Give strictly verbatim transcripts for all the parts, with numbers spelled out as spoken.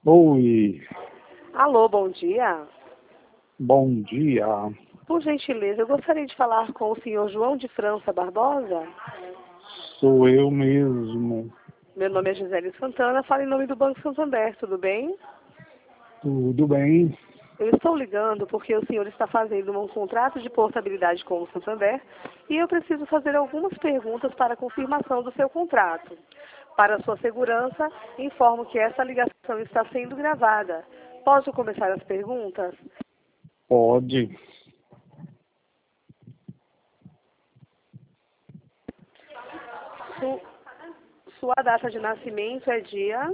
Oi, Alô, bom dia. bom dia. Por gentileza, eu gostaria de falar com o senhor João de França Barbosa. Sou eu mesmo. Meu nome é Gisele Santana, falo em nome do Banco Santander, tudo bem? Tudo bem? Eu estou ligando porque o senhor está fazendo um contrato de portabilidade com o Santander e eu preciso fazer algumas perguntas para a confirmação do seu contrato. Para sua segurança, informo que essa ligação está sendo gravada. Posso começar as perguntas? Pode. Su- Sua data de nascimento é dia...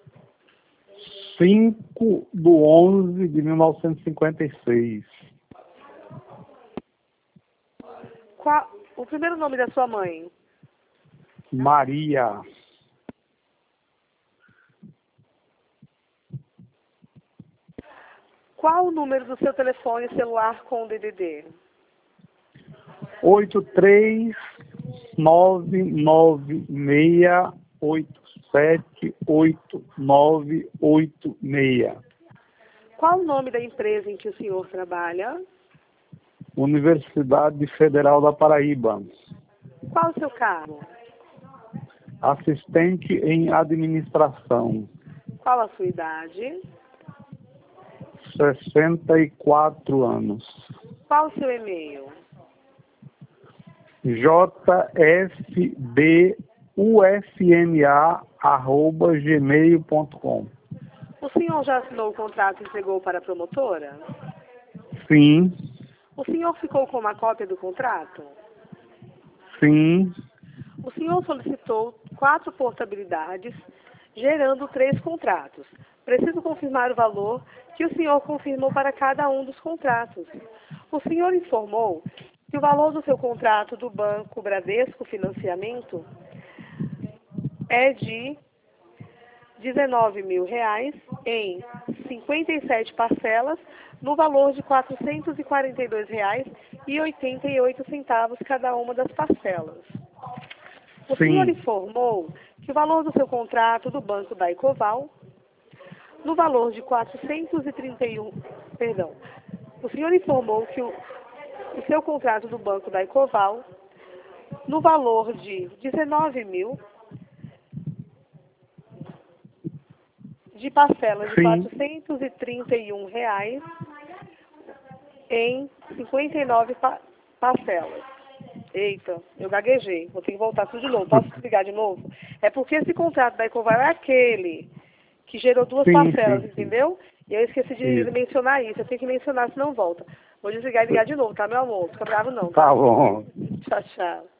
cinco do onze de mil novecentos e cinquenta e seis. Qual... O primeiro nome da sua mãe? Maria. Qual o número do seu telefone celular com D D D? oito três nove nove seis oito sete oito nove oito seis. Qual o nome da empresa em que o senhor trabalha? Universidade Federal da Paraíba. Qual o seu cargo? Assistente em administração. Qual a sua idade? sessenta e quatro anos. Qual o seu e-mail? jfbufma arroba gmail ponto com. O senhor já assinou o contrato e entregou para a promotora? Sim, O senhor ficou com uma cópia do contrato? sim, O senhor solicitou quatro portabilidades, gerando três contratos. Preciso confirmar o valor que o senhor confirmou para cada um dos contratos. O senhor informou que o valor do seu contrato do Banco Bradesco Financiamento é de dezenove mil reais em cinquenta e sete parcelas, no valor de quatrocentos e quarenta e dois reais e oitenta e oito centavos cada uma das parcelas. O senhor sim, informou que o valor do seu contrato do Banco da Ecoval, no valor de quatrocentos e trinta e um, perdão, o senhor informou que o, o seu contrato do Banco da Ecoval, no valor de dezenove mil, de parcelas de sim. quatrocentos e trinta e um reais em cinquenta e nove pa parcelas. Eita, eu gaguejei. Vou ter que voltar tudo de novo. Posso explicar de novo? É porque esse contrato da Ecoval é aquele que gerou duas Sim, parcelas, sim, sim. entendeu? E eu esqueci de Isso. mencionar isso. Eu tenho que mencionar, senão volta. Vou desligar e ligar de novo, tá, meu amor? Fica bravo não, Tá tá? bom. Tchau, tchau.